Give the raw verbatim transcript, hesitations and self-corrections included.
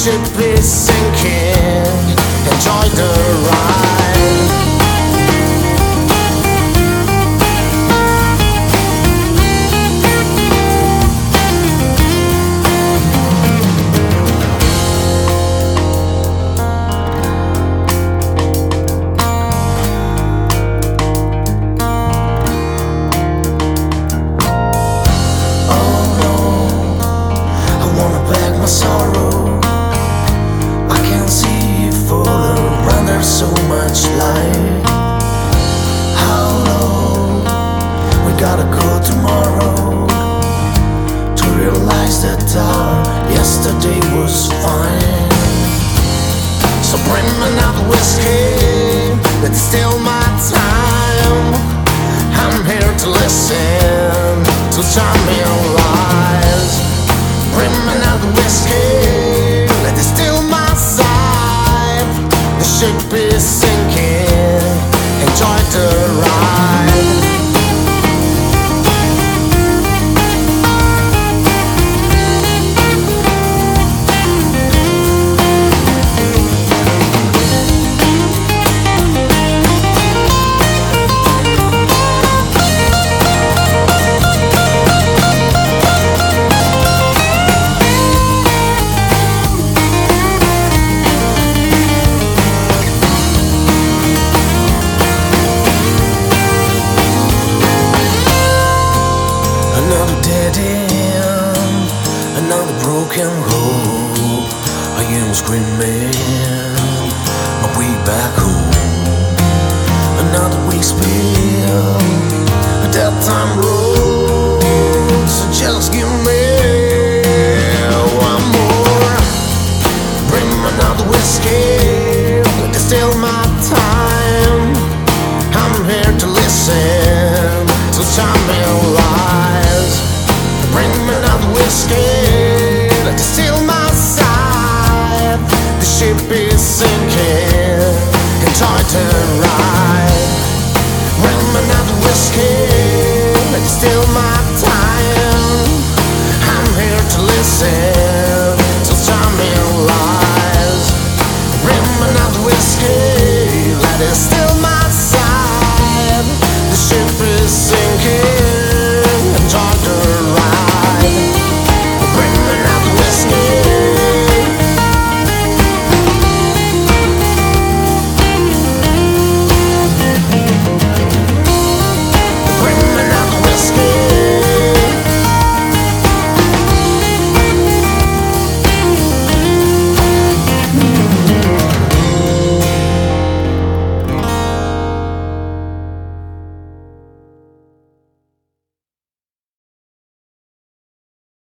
ship is sinking. Enjoy the ride. Sorrow, I can see it fall around. There's so much light. How low? We gotta go tomorrow to realize that our yesterday was fine. So bring me another whiskey, but it's still my time. I'm here to listen to time in lies. Bring me another whiskey, let it still my side. The ship is sinking, enjoy the ride. Another dead end, another broken road. I am screaming my way back home. Another week spilled, a dead time road. So just give me one more. Bring me another whiskey, but it's still my time. I'm here to listen to time in lies. Bring me another whiskey, let it steal my side. The ship is sinking, enjoy the ride. Bring me another whiskey, let it steal my